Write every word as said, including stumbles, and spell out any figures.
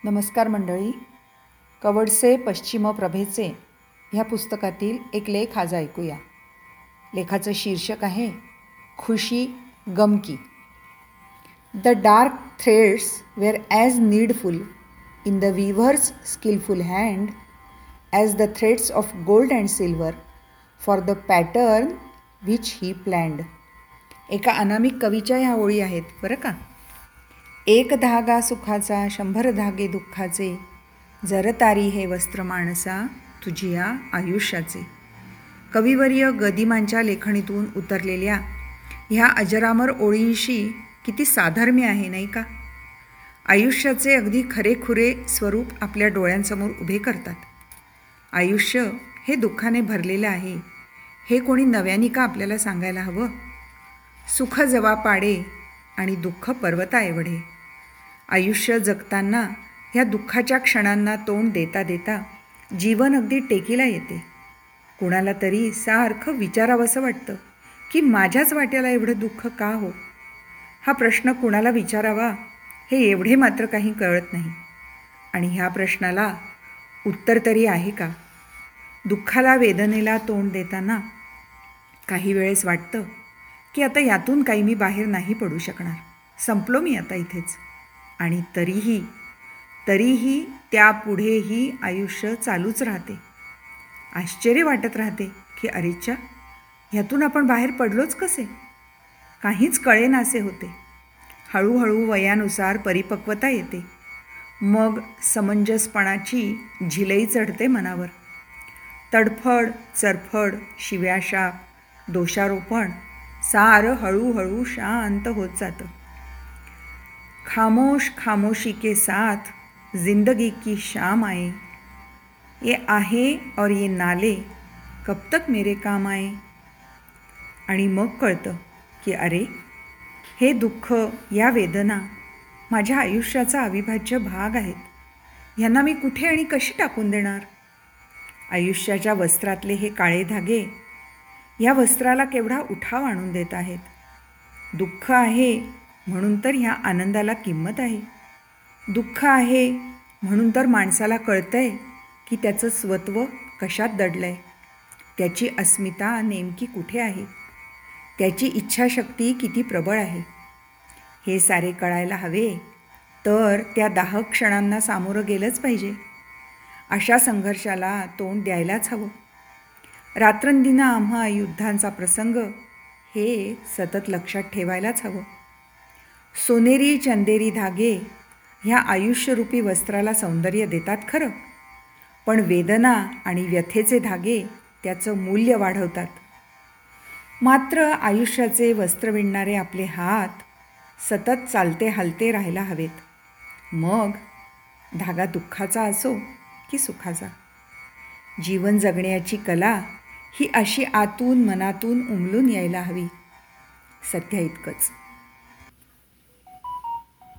नमस्कार मंडळी. कवडसे पश्चिम प्रभेचे ह्या पुस्तकातील एक लेख आज ऐकूया. लेखाचं शीर्षक आहे खुशी गम की. The dark threads were as needful in the weaver's skilful hand as the threads of gold and silver for the pattern which he planned. एका अनामिक कवीच्या ह्या ओळी आहेत बरं का. एक धागा सुखाचा शंभर धागे दुःखाचे, जरतारी हे वस्त्र माणसा तुझिया आयुष्याचे. कविवर्य गदिमांच्या लेखणीतून उतरलेल्या ह्या अजरामर ओळींशी किती साधर्म्य आहे नाही का. आयुष्याचे अगदी खरेखुरे स्वरूप आपल्या डोळ्यांसमोर उभे करतात. आयुष्य हे दुःखाने भरलेलं आहे हे कोणी नव्याने का आपल्याला सांगायला हवं. सुख जवा पाडे आणि दुःख पर्वता एवढे. आयुष्य जगताना ह्या दुःखाच्या क्षणांना तोंड देता देता जीवन अगदी टेकीला येते. कुणाला तरी सारखं विचारावंसं वाटतं की माझ्याच वाट्याला एवढं दुःख का हो. हा प्रश्न कुणाला विचारावा हे एवढे मात्र काही कळत नाही. आणि ह्या प्रश्नाला उत्तर तरी आहे का. दुःखाला वेदनेला तोंड देताना काही वेळेस वाटतं की आता यातून काही मी बाहेर नाही पडू शकणार, संपलो मी आता इथेच. आणि तरीही तरीही त्यापुढेही आयुष्य चालूच राहते. आश्चर्य वाटत राहते की अरेच्चा, ह्यातून आपण बाहेर पडलोच कसे. काहीच कळेनासे होते. हळूहळू वयानुसार परिपक्वता येते. मग समंजसपणाची झिलई चढते मनावर. तडफड चरफड शिव्याशाप दोषारोपण सारं हळूहळू शांत होत जातं. खामोश खामोशी के साथ जिंदगी की शाम आए, ये आहे और ये नाले कब तक मेरे काम आए. आणि मग कळतं की अरे, हे दुःख या वेदना माझ्या आयुष्याचा अविभाज्य भाग आहेत. ह्यांना मी कुठे आणि कशी टाकून देणार. आयुष्याच्या वस्त्रातले हे काळे धागे या वस्त्राला केवढा उठाव आणून देत आहेत. दुःख आहे म्हणून तर ह्या आनंदाला किंमत आहे. दुःख आहे म्हणून तर माणसाला कळतंय की त्याचं स्वत्व कशात दडलंय, त्याची अस्मिता नेमकी कुठे आहे, त्याची इच्छाशक्ती किती प्रबळ आहे. हे सारे कळायला हवे तर त्या दाहक क्षणांना सामोरं गेलंच पाहिजे. अशा संघर्षाला तोंड द्यायलाच हवं. रात्रंदिना आम्हा युद्धांचा प्रसंग हे सतत लक्षात ठेवायलाच हवं. सोनेरी चंदेरी धागे ह्या आयुष्यरूपी वस्त्राला सौंदर्य देतात खरं, पण वेदना आणि व्यथेचे धागे त्याचं मूल्य वाढवतात. मात्र आयुष्याचे वस्त्र विणणारे आपले हात सतत चालते हलते राहायला हवेत. मग धागा दुःखाचा असो की सुखाचा. जीवन जगण्याची कला ही अशी आतून मनातून उमलून यायला हवी. सध्या इतकंच.